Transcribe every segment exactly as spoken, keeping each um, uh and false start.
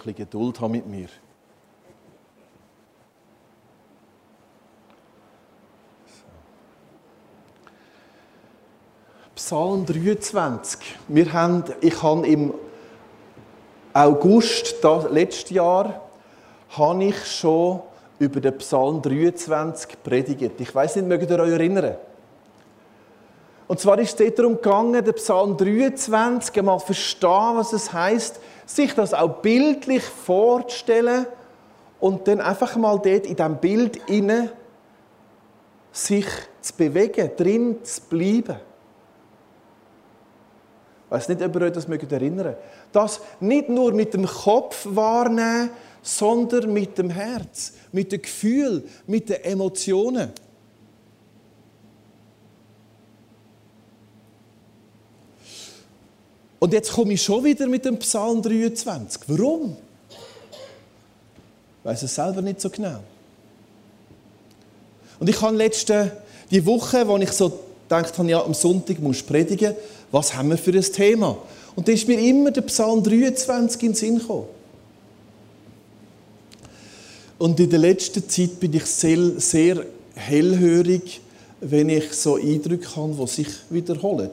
bisschen Geduld haben mit mir. Psalm dreiundzwanzig. Wir haben, ich habe im August das, letztes Jahr habe ich schon über den Psalm dreiundzwanzig predigt. Ich weiss nicht, mögt ihr euch erinnern? Und zwar ist es darum gegangen, den Psalm dreiundzwanzig einmal verstehen, was es heisst, sich das auch bildlich vorzustellen und dann einfach mal dort in diesem Bild inne sich zu bewegen, drin zu bleiben. Ich weiss nicht, ob ihr euch das erinnern mögt. Das nicht nur mit dem Kopf wahrnehmen, sondern mit dem Herz, mit dem Gefühl, mit den Emotionen. Und jetzt komme ich schon wieder mit dem Psalm dreiundzwanzig. Warum? Ich weiss es selber nicht so genau. Und ich habe letzte die Woche, wo ich so gedacht habe, ja, am Sonntag muss ich predigen, was haben wir für ein Thema? Und da ist mir immer der Psalm dreiundzwanzig in den Sinn gekommen. Und in der letzten Zeit bin ich sehr, sehr hellhörig, wenn ich so Eindrücke habe, die sich wiederholen.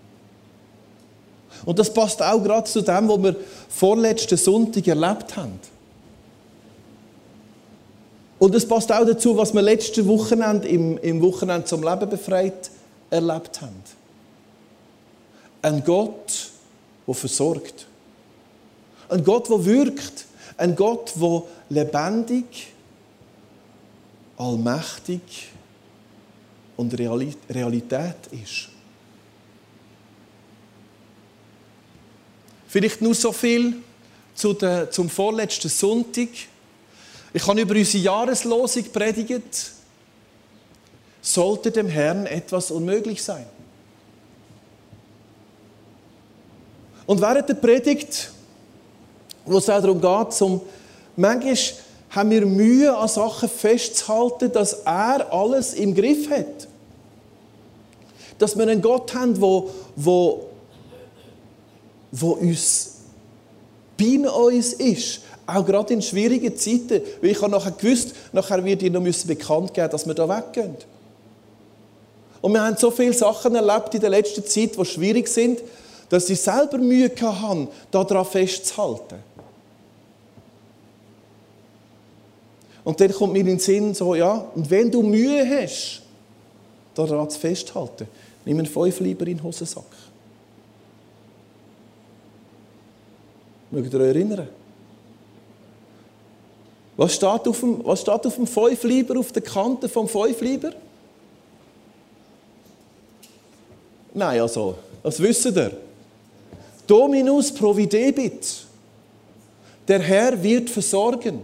Und das passt auch gerade zu dem, was wir vorletzten Sonntag erlebt haben. Und es passt auch dazu, was wir letztes Wochenende im, im Wochenende zum Leben befreit erlebt haben. Ein Gott, der versorgt. Ein Gott, der wirkt. Ein Gott, der lebendig, allmächtig und Realität ist. Vielleicht nur so viel zu der, zum vorletzten Sonntag. Ich habe über unsere Jahreslosung predigt. Sollte dem Herrn etwas unmöglich sein? Und während der Predigt, wo es auch darum geht, zum, manchmal haben wir Mühe, an Sachen festzuhalten, dass er alles im Griff hat. Dass wir einen Gott haben, wo, wo, wo uns bei uns ist. Auch gerade in schwierigen Zeiten. Weil ich habe nachher gewusst, nachher wird ihnen noch bekannt geben, dass wir da weggehen. Und wir haben so viele Sachen erlebt in der letzten Zeit, die schwierig sind, dass sie selber Mühe hatten, daran festzuhalten. Und dann kommt mir in den Sinn so, ja, und wenn du Mühe hast, daran festzuhalten, nimm einen Fünf lieber in den Hosensack. Mögt ihr euch erinnern? Was steht auf dem, was steht auf dem Fünf lieber, auf der Kante vom Fünf lieber? Nein, also, das wisst ihr. Dominus providebit. Der Herr wird versorgen.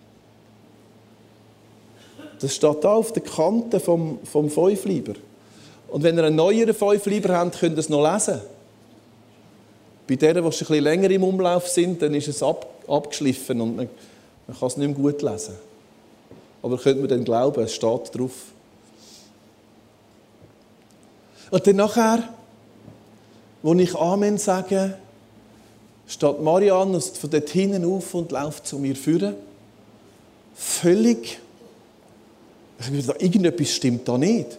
Das steht da auf der Kante vom, vom Fünf lieber. Und wenn ihr einen neueren Fünf lieber habt, könnt ihr es noch lesen. Bei denen, die schon ein bisschen länger im Umlauf sind, dann ist es ab, abgeschliffen und man, man kann es nicht mehr gut lesen. Aber könnt man dann glauben, es steht drauf. Und dann nachher, als ich Amen sage, steht Marianne von dort hinten auf und läuft zu mir führen. Völlig. Ich habe gedacht, irgendetwas stimmt da nicht.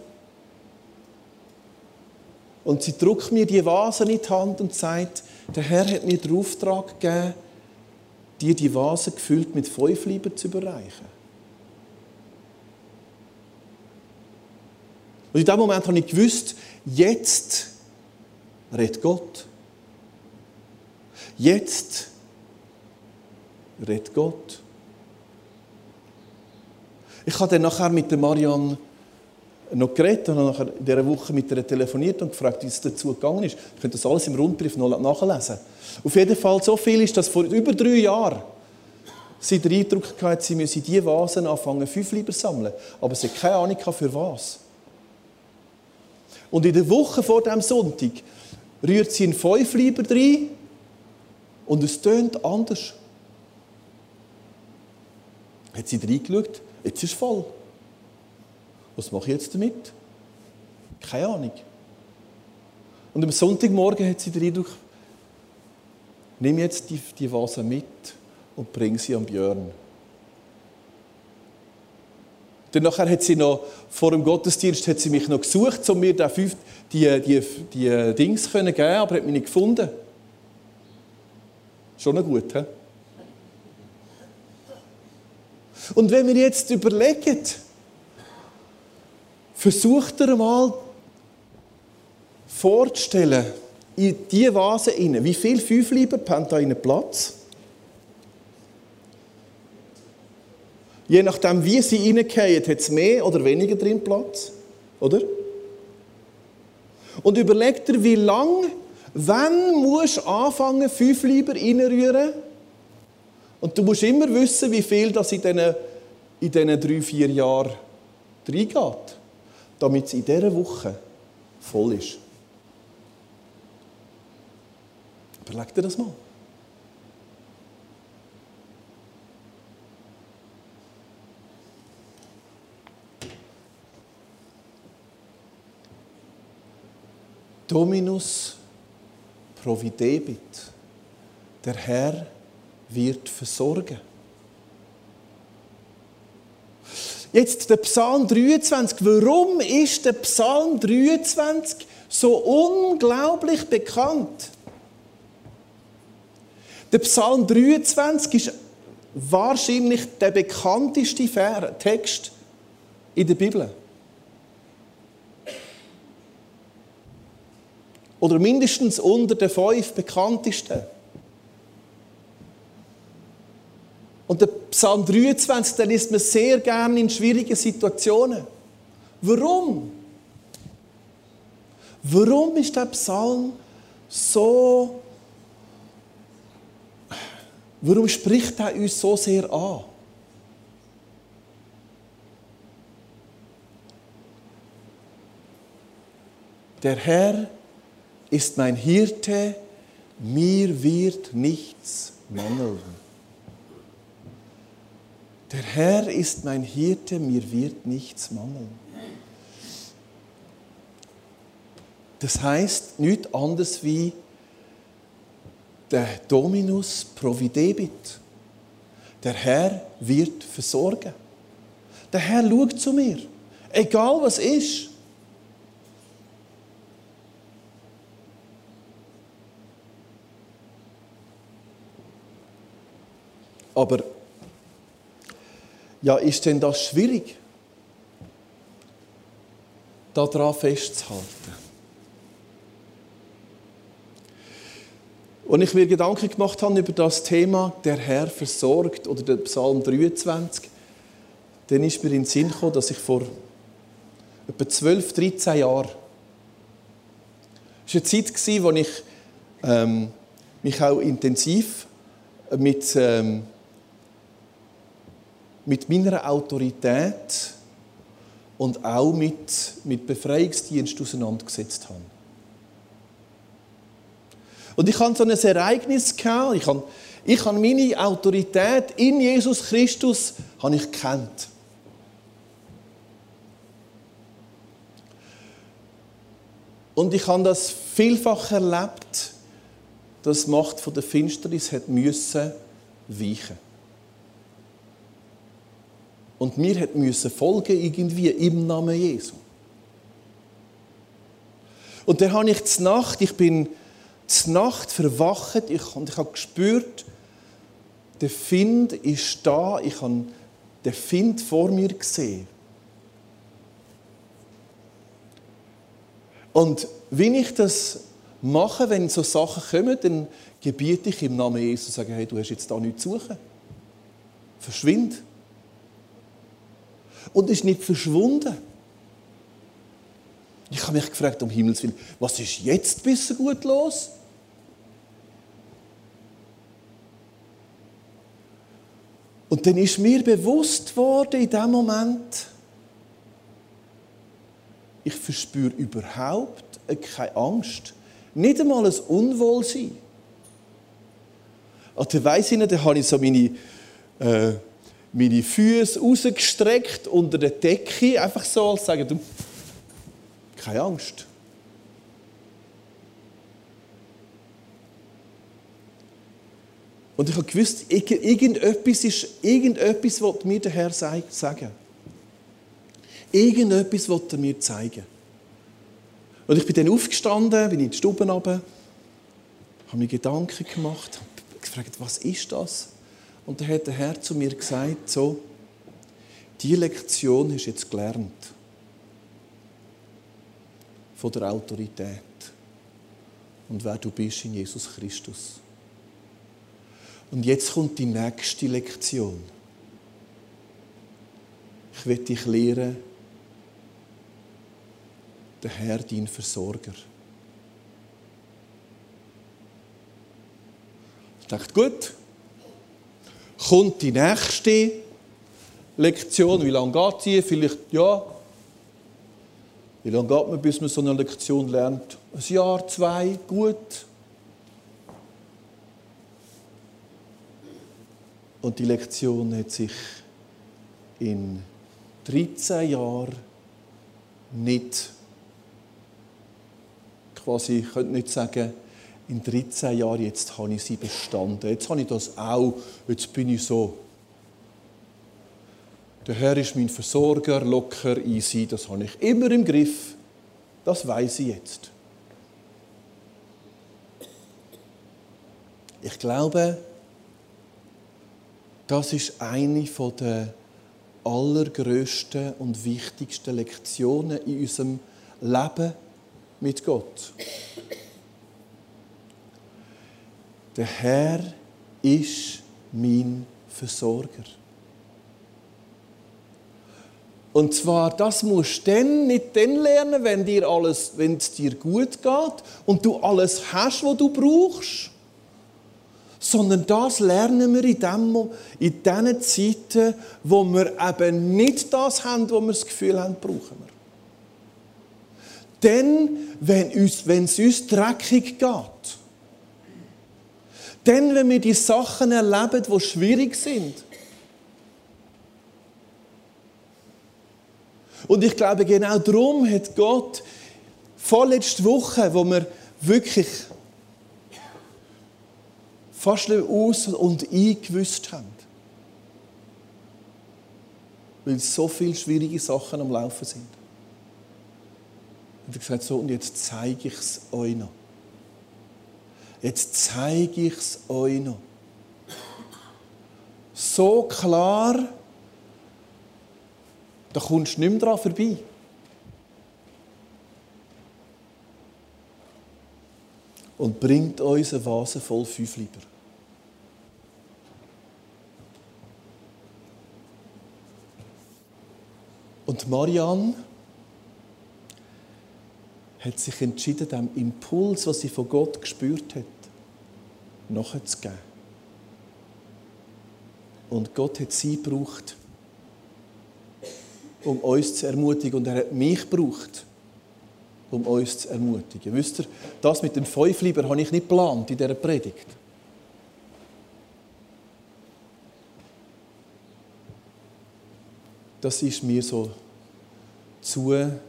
Und sie drückt mir die Vase in die Hand und sagt, der Herr hat mir den Auftrag gegeben, dir die Vase gefüllt mit Fünf lieber zu überreichen. Und in diesem Moment habe ich gewusst, jetzt redet Gott. Jetzt redet Gott. Ich habe dann nachher mit der Marianne noch geredet und nachher in dieser Woche mit ihr telefoniert und gefragt, wie es dazu gegangen ist. Ich könnte das alles im Rundbrief noch nachlesen. Auf jeden Fall so viel ist, dass vor über drei Jahren sie den Eindruck hatte, sie müsse diese Vasen anfangen, Fünf lieber sammeln. Aber sie hat keine Ahnung für was. Und in der Woche vor dem Sonntag rührt sie einen Fünf lieber rein und es tönt anders. Hat sie reingeschaut, jetzt ist es voll. Was mache ich jetzt damit? Keine Ahnung. Und am Sonntagmorgen hat sie den Eindruck, nimm jetzt die, die Vase mit und bringe sie an Björn. Dann nachher hat sie noch, vor dem Gottesdienst hat sie mich noch gesucht, um mir die, die, die, die Dings zu geben, aber hat mich nicht gefunden. Schon noch gut, he? Und wenn wir jetzt überlegen, versucht ihr mal vorzustellen, in diese Vase rein, wie viele Fünfliber haben da einen Platz? Je nachdem, wie sie reingehen, hat es mehr oder weniger drin Platz. Oder? Und überleg dir, wie lange, wann musst du anfangen, fünf Liber reinrühren? Und du musst immer wissen, wie viel das in diesen, in diesen drei, vier Jahren reingeht, damit es in dieser Woche voll ist. Überleg dir das mal. Dominus providebit. Der Herr wird versorgen. Jetzt der Psalm dreiundzwanzig. Warum ist der Psalm dreiundzwanzig so unglaublich bekannt? Der Psalm dreiundzwanzig ist wahrscheinlich der bekannteste Text in der Bibel. Oder mindestens unter den fünf bekanntesten. Und der Psalm dreiundzwanzig, den liest man sehr gerne in schwierigen Situationen. Warum? Warum ist der Psalm so... Warum spricht er uns so sehr an? Der Herr ist mein Hirte, mir wird nichts mangeln. Der Herr ist mein Hirte, mir wird nichts mangeln. Das heißt nichts anderes wie der Dominus providebit. Der Herr wird versorgen. Der Herr schaut zu mir, egal was ist. Aber ja, ist denn das schwierig, daran festzuhalten? Und ich mir Gedanken gemacht habe über das Thema, der Herr versorgt, oder der Psalm dreiundzwanzig, dann ist mir in den Sinn gekommen, dass ich vor etwa zwölf, dreizehn Jahren, es war eine Zeit, in der ich ähm, mich auch intensiv mit, ähm, mit meiner Autorität und auch mit, mit Befreiungsdienst auseinandergesetzt habe. Und ich hatte so ein Ereignis gehabt. Ich habe, ich habe meine Autorität in Jesus Christus habe ich gekannt. Und ich habe das vielfach erlebt, dass die Macht von der Finsternis hat müssen weichen. Und mir hat müssen folgen irgendwie im Namen Jesu. Und dann habe ich die Nacht, ich bin die Nacht verwacht, ich, und ich habe gespürt, der Find ist da, ich habe den Find vor mir gesehen. Und wenn ich das mache, wenn so Sachen kommen, dann gebiete ich im Namen Jesus und sage, hey, du hast jetzt da nichts zu suchen. Verschwind. Und ist nicht verschwunden. Ich habe mich gefragt, um Himmels Willen, was ist jetzt besser gut los? Und dann ist mir bewusst worden in dem Moment, ich verspüre überhaupt keine Angst. Nicht einmal ein Unwohlsein. Und dann weiss ich nicht, dann habe ich so meine, äh, meine Füße rausgestreckt unter der Decke, einfach so, als sagen, du, keine Angst. Und ich habe gewusst, irgendetwas ist, irgendetwas will mir der Herr sagen. Irgendetwas will er mir zeigen. Und ich bin dann aufgestanden, bin in die Stube runter, habe mir Gedanken gemacht, habe gefragt, was ist das? Und dann hat der Herr zu mir gesagt, so, diese Lektion hast du jetzt gelernt. Von der Autorität. Und wer du bist in Jesus Christus. Und jetzt kommt die nächste Lektion. Ich will dich lehren, der Herr, dein Versorger. Ich dachte, gut, kommt die nächste Lektion. Wie lange geht die? Vielleicht, ja. Wie lange geht man, bis man so eine Lektion lernt? Ein Jahr, zwei, gut. Und die Lektion hat sich in dreizehn Jahren nicht, quasi, ich könnte nicht sagen, in dreizehn Jahren, jetzt habe ich sie bestanden. Jetzt habe ich das auch, jetzt bin ich so. Der Herr ist mein Versorger, locker, easy, das habe ich immer im Griff. Das weiß ich jetzt. Ich glaube, das ist eine der allergrößten und wichtigsten Lektionen in unserem Leben mit Gott. Der Herr ist mein Versorger. Und zwar, das musst du dann nicht dann lernen, wenn, dir alles, wenn es dir gut geht und du alles hast, was du brauchst. Sondern das lernen wir in, dem, in den Zeiten, wo wir eben nicht das haben, wo wir das Gefühl haben, brauchen wir. Dann, wenn, uns, wenn es uns dreckig geht. Dann, wenn wir die Sachen erleben, die schwierig sind. Und ich glaube, genau darum hat Gott vorletzte Woche, wo wir wirklich fast aus und eingewusst haben. Weil so viele schwierige Sachen am Laufen sind. Und er hat gesagt, so, und jetzt zeige ich es euch noch. Jetzt zeige ich es euch noch. So klar, da kommst du nicht mehr dran vorbei. Und bringt uns eine Vase voll fünf Lieber. Und Marianne hat sich entschieden, dem Impuls, was sie von Gott gespürt hat, nachzugeben. Und Gott hat sie gebraucht, um uns zu ermutigen. Und er hat mich gebraucht, um uns zu ermutigen. Wisst ihr, das mit dem Fünfliber habe ich nicht geplant in dieser Predigt. Das ist mir so zugeflogen.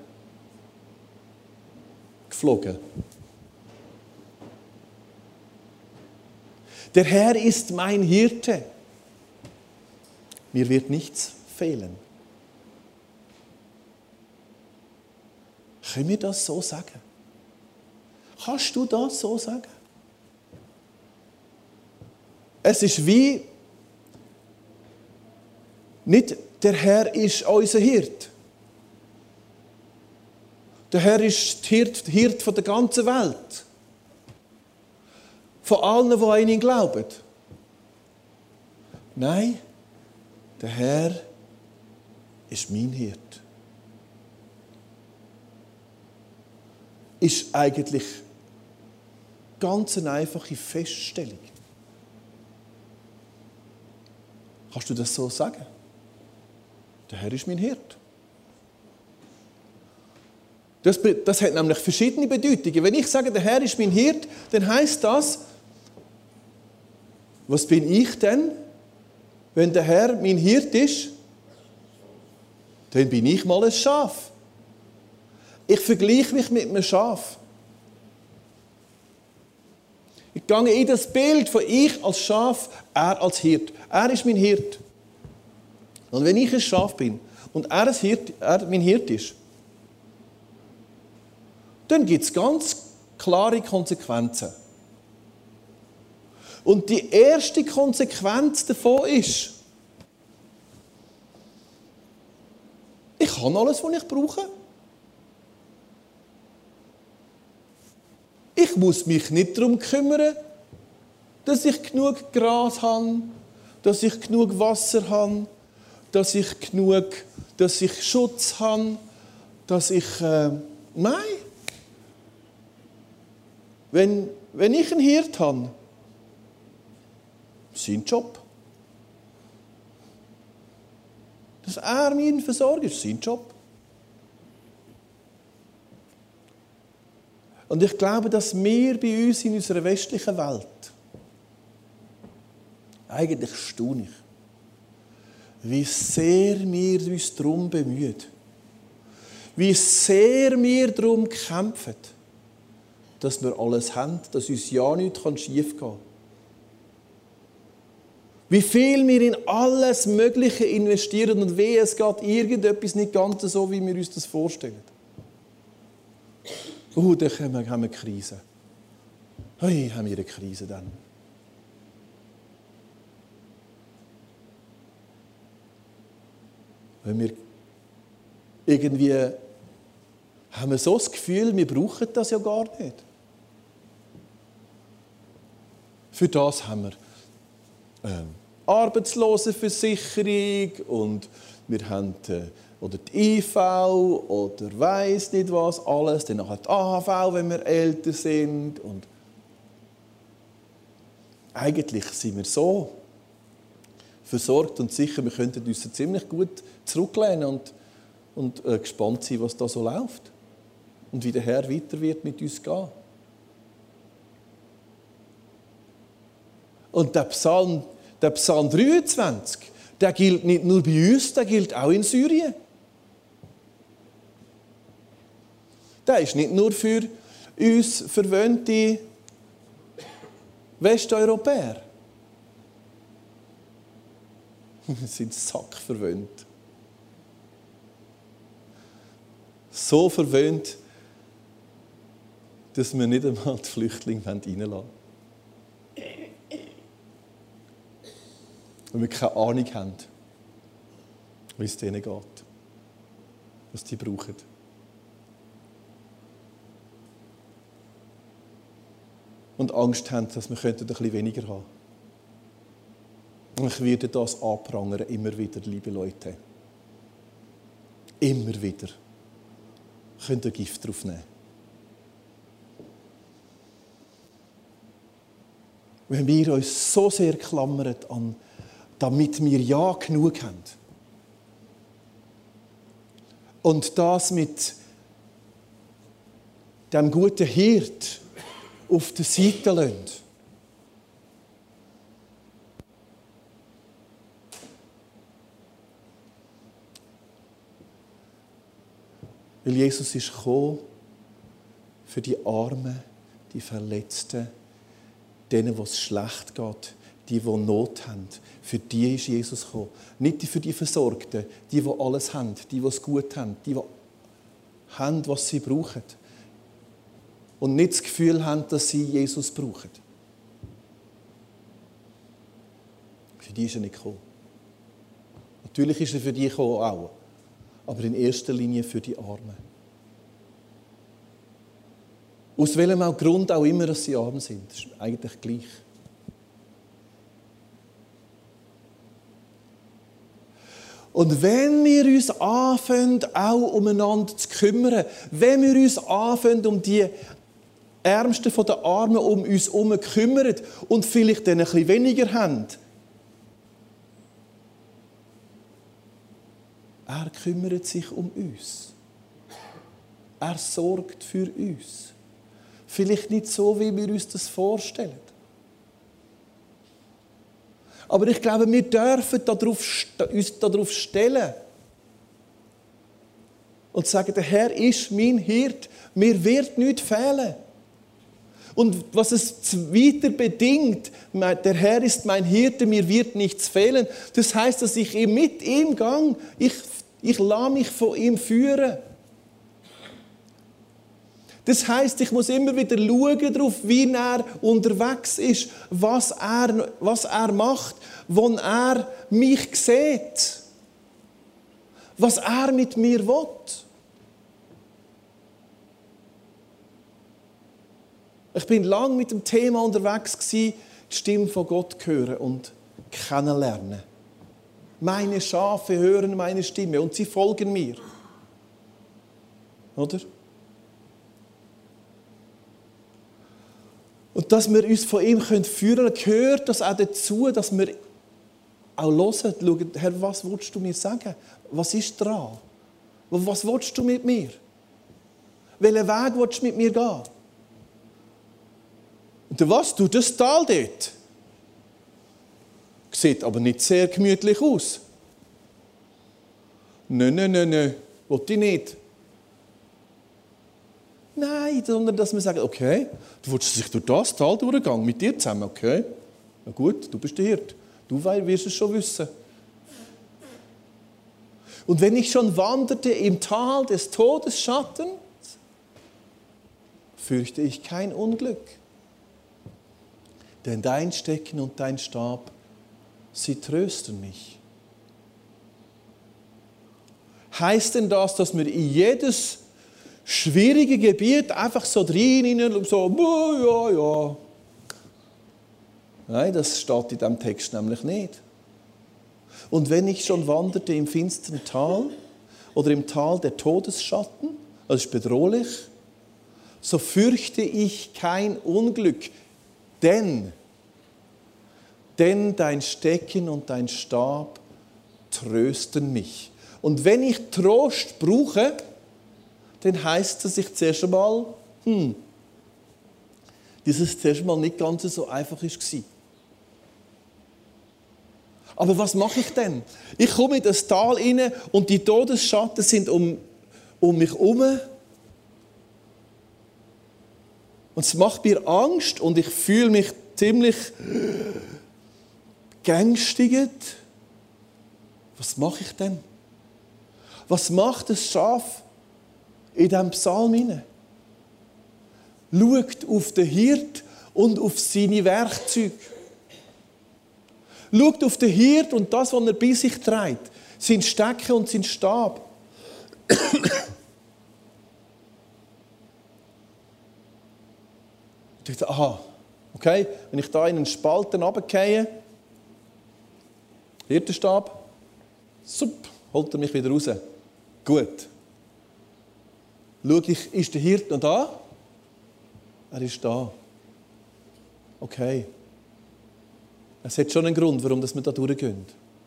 Der Herr ist mein Hirte. Mir wird nichts fehlen. Können wir das so sagen? Kannst du das so sagen? Es ist wie, nicht der Herr ist unser Hirt. Der Herr ist der Hirt, der Hirt von der ganzen Welt. Von allen, die an ihn glauben. Nein, der Herr ist mein Hirt. Ist eigentlich ganz eine einfache Feststellung. Kannst du das so sagen? Der Herr ist mein Hirt. Das, das hat nämlich verschiedene Bedeutungen. Wenn ich sage, der Herr ist mein Hirt, dann heisst das, was bin ich denn, wenn der Herr mein Hirt ist? Dann bin ich mal ein Schaf. Ich vergleiche mich mit einem Schaf. Ich gehe in das Bild von ich als Schaf, er als Hirt. Er ist mein Hirt. Und wenn ich ein Schaf bin und er, ein Hirt, er mein Hirt ist, dann gibt es ganz klare Konsequenzen. Und die erste Konsequenz davon ist, ich habe alles, was ich brauche. Ich muss mich nicht darum kümmern, dass ich genug Gras habe, dass ich genug Wasser habe, dass ich genug, dass ich Schutz habe, dass ich... Äh, nein. Wenn, wenn ich einen Hirt habe, sein Job. Dass er mein Versorger ist, sein Job. Und ich glaube, dass wir bei uns in unserer westlichen Welt eigentlich staune ich, wie sehr wir uns darum bemühen, wie sehr wir darum kämpfen, dass wir alles haben, dass uns ja nichts schief gehen kann. Wie viel wir in alles Mögliche investieren und wie es geht irgendetwas nicht ganz so, wie wir uns das vorstellen. Oh, dann haben wir eine Krise. Hey, haben wir eine Krise dann. Wenn wir irgendwie haben wir so das Gefühl, wir brauchen das ja gar nicht. Für das haben wir ähm, Arbeitslosenversicherung und wir haben äh, oder die I V oder weiss nicht was alles, dann noch die A H V, wenn wir älter sind. Und eigentlich sind wir so versorgt und sicher, wir könnten uns ziemlich gut zurücklehnen und, und äh, gespannt sein, was da so läuft und wie der Herr weiter wird mit uns gehen. Und der Psalm, der Psalm dreiundzwanzig, der gilt nicht nur bei uns, der gilt auch in Syrien. Der ist nicht nur für uns verwöhnte Westeuropäer. Wir sind sackverwöhnt. So verwöhnt, dass wir nicht einmal die Flüchtlinge reinlassen wollen. Weil wir keine Ahnung haben, wie es denen geht, was die brauchen. Und Angst haben, dass wir ein bisschen weniger haben könnten. Und ich werde das anprangern, immer wieder, liebe Leute. Immer wieder. Könnt ihr Gift drauf nehmen. Wenn wir uns so sehr klammern, an, damit wir ja genug haben. Und das mit dem guten Hirt auf der Seite lassen. Weil Jesus ist gekommen für die Armen, die Verletzten, denen, wo es schlecht geht, die, die Not haben. Für die ist Jesus gekommen. Nicht für die Versorgten, die, die alles haben, die, die es gut haben, die, die haben, was sie brauchen. Und nicht das Gefühl haben, dass sie Jesus brauchen. Für die ist er nicht gekommen. Natürlich ist er für die gekommen auch. Aber in erster Linie für die Armen. Aus welchem auch Grund auch immer, dass sie arm sind. Das ist eigentlich gleich. Und wenn wir uns anfangen, auch umeinander zu kümmern, wenn wir uns anfangen, um die Ärmsten von der Armen um uns herum kümmern und vielleicht dann ein bisschen weniger haben, er kümmert sich um uns. Er sorgt für uns. Vielleicht nicht so, wie wir uns das vorstellen. Aber ich glaube, wir dürfen darauf, uns darauf stellen und sagen, der Herr ist mein Hirt, mir wird nichts fehlen. Und was es weiter bedingt, der Herr ist mein Hirte, mir wird nichts fehlen. Das heißt, dass ich mit ihm gang, ich, ich lasse mich von ihm führen. Das heißt, ich muss immer wieder schauen darauf, wie er unterwegs ist, was er, was er macht, wo er mich sieht, was er mit mir will. Ich bin lange mit dem Thema unterwegs gewesen, die Stimme von Gott hören und kennenlernen. Meine Schafe hören meine Stimme und sie folgen mir. Oder? Und dass wir uns von ihm führen können, gehört das auch dazu, dass wir auch hören, schauen, Herr, was willst du mir sagen? Was ist dran? Was willst du mit mir? Welchen Weg willst du mit mir gehen? Und was? Du, das Tal dort. Sieht aber nicht sehr gemütlich aus. Nein, nein, nein, nein, will ich nicht. Nein, sondern dass wir sagen, okay, du willst sich durch das Tal durchgehen, mit dir zusammen, okay. Na gut, du bist der Hirt. Du wirst es schon wissen. Und wenn ich schon wanderte im Tal des Todesschattens, fürchte ich kein Unglück. Denn dein Stecken und dein Stab, sie trösten mich. Heißt denn das, dass wir in jedes schwierige Gebiet einfach so rein und so, ja, ja. Nein, das steht in diesem Text nämlich nicht. Und wenn ich schon wanderte im finsteren Tal oder im Tal der Todesschatten, das ist bedrohlich, so fürchte ich kein Unglück. Denn, denn dein Stecken und dein Stab trösten mich. Und wenn ich Trost brauche, dann heisst es, dass ich zuerst einmal, hm, dieses zuerst einmal nicht ganz so einfach war. Aber was mache ich denn? Ich komme in das Tal rein und die Todesschatten sind um, um mich herum. Und es macht mir Angst und ich fühle mich ziemlich geängstigt. Was mache ich denn? Was macht das Schaf in diesem Psalm hinein? Schaut auf den Hirt und auf seine Werkzeuge. Schaut auf den Hirt und das, was er bei sich trägt. Sein Stecken und sein Stab. Ich dachte, aha, okay, wenn ich da in einen Spalt runtergehe, Hirtenstab, sup, holt er mich wieder raus. Gut. Schau ich, ist der Hirt noch da? Er ist da. Okay. Es hat schon einen Grund, warum wir da durchgehen.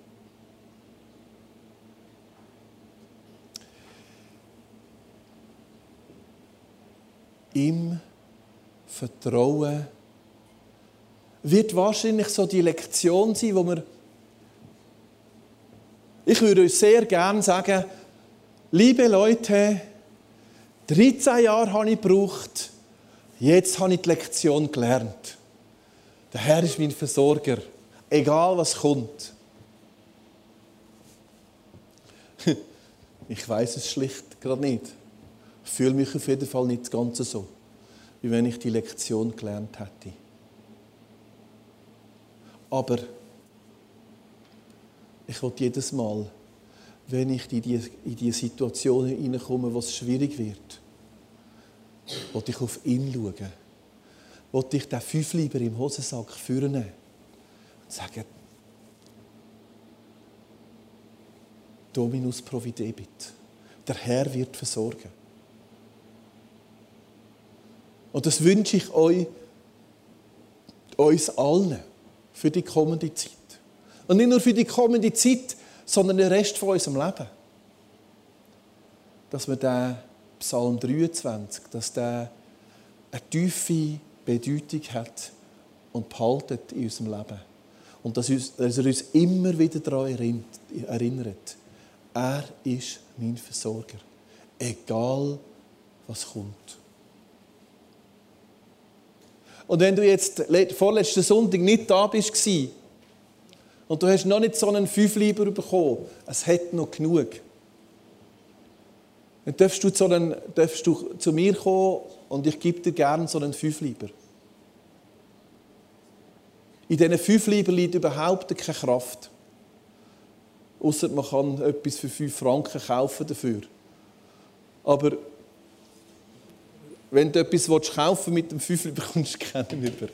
Im Vertrauen wird wahrscheinlich so die Lektion sein, wo wir, ich würde euch sehr gerne sagen, liebe Leute, dreizehn Jahre habe ich gebraucht, jetzt habe ich die Lektion gelernt. Der Herr ist mein Versorger, egal was kommt. Ich weiß es schlicht gerade nicht. Ich fühle mich auf jeden Fall nicht ganz so, wie wenn ich die Lektion gelernt hätte. Aber ich will jedes Mal, wenn ich in die, in die Situationen hineinkomme, wo es schwierig wird, will ich auf ihn schauen. Will ich den Fünfliber im Hosensack führen und sagen, Dominus providebit. Der Herr wird versorgen. Und das wünsche ich euch, uns allen für die kommende Zeit. Und nicht nur für die kommende Zeit, sondern den Rest von unserem Leben. Dass wir den Psalm dreiundzwanzig, dass der eine tiefe Bedeutung hat und behaltet in unserem Leben. Und dass er uns immer wieder daran erinnert, er ist mein Versorger, egal was kommt. Und wenn du jetzt vorletzten Sonntag nicht da bist und du hast noch nicht so einen Fünfliber bekommen, es hat noch genug. Dann darfst du zu, einen, darfst du zu mir kommen und ich gebe dir gerne so einen Fünfliber. In diesen Fünfliber liegt überhaupt keine Kraft. Ausser man kann etwas für fünf Franken kaufen dafür. Aber wenn du etwas kaufen willst, mit dem Fünfliber bekommst du keinen über.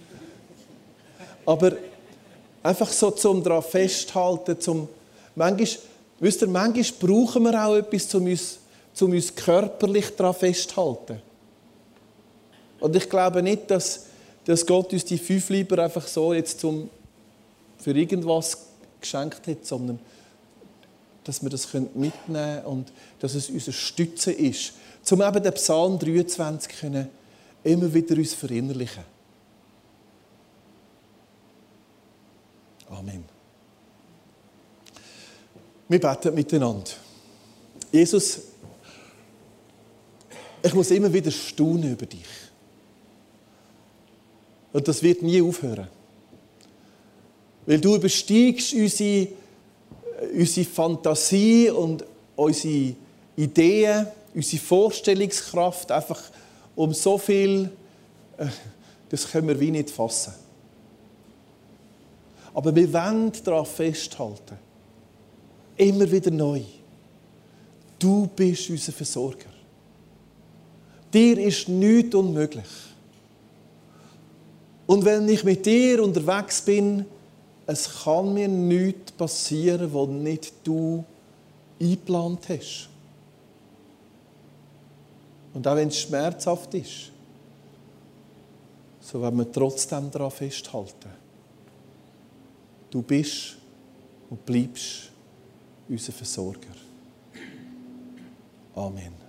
Aber einfach so zum daran festhalten, zum manchmal, wisst ihr, manchmal brauchen wir auch etwas, um uns, um uns körperlich daran festzuhalten. Und ich glaube nicht, dass, dass Gott uns die Fünfliber einfach so jetzt zum, für irgendwas geschenkt hat, sondern dass wir das mitnehmen können und dass es unser Stütze ist, um eben den Psalm dreiundzwanzig können, immer wieder uns verinnerlichen. Amen. Wir beten miteinander. Jesus, ich muss immer wieder staunen über dich. Und das wird nie aufhören. Weil du übersteigst unsere, unsere Fantasie und unsere Ideen, unsere Vorstellungskraft einfach um so viel, das können wir wie nicht fassen. Aber wir wollen daran festhalten. Immer wieder neu. Du bist unser Versorger. Dir ist nichts unmöglich. Und wenn ich mit dir unterwegs bin, es kann mir nichts passieren, was nicht du eingeplant hast. Und auch wenn es schmerzhaft ist, so wollen wir trotzdem daran festhalten. Du bist und bleibst unser Versorger. Amen.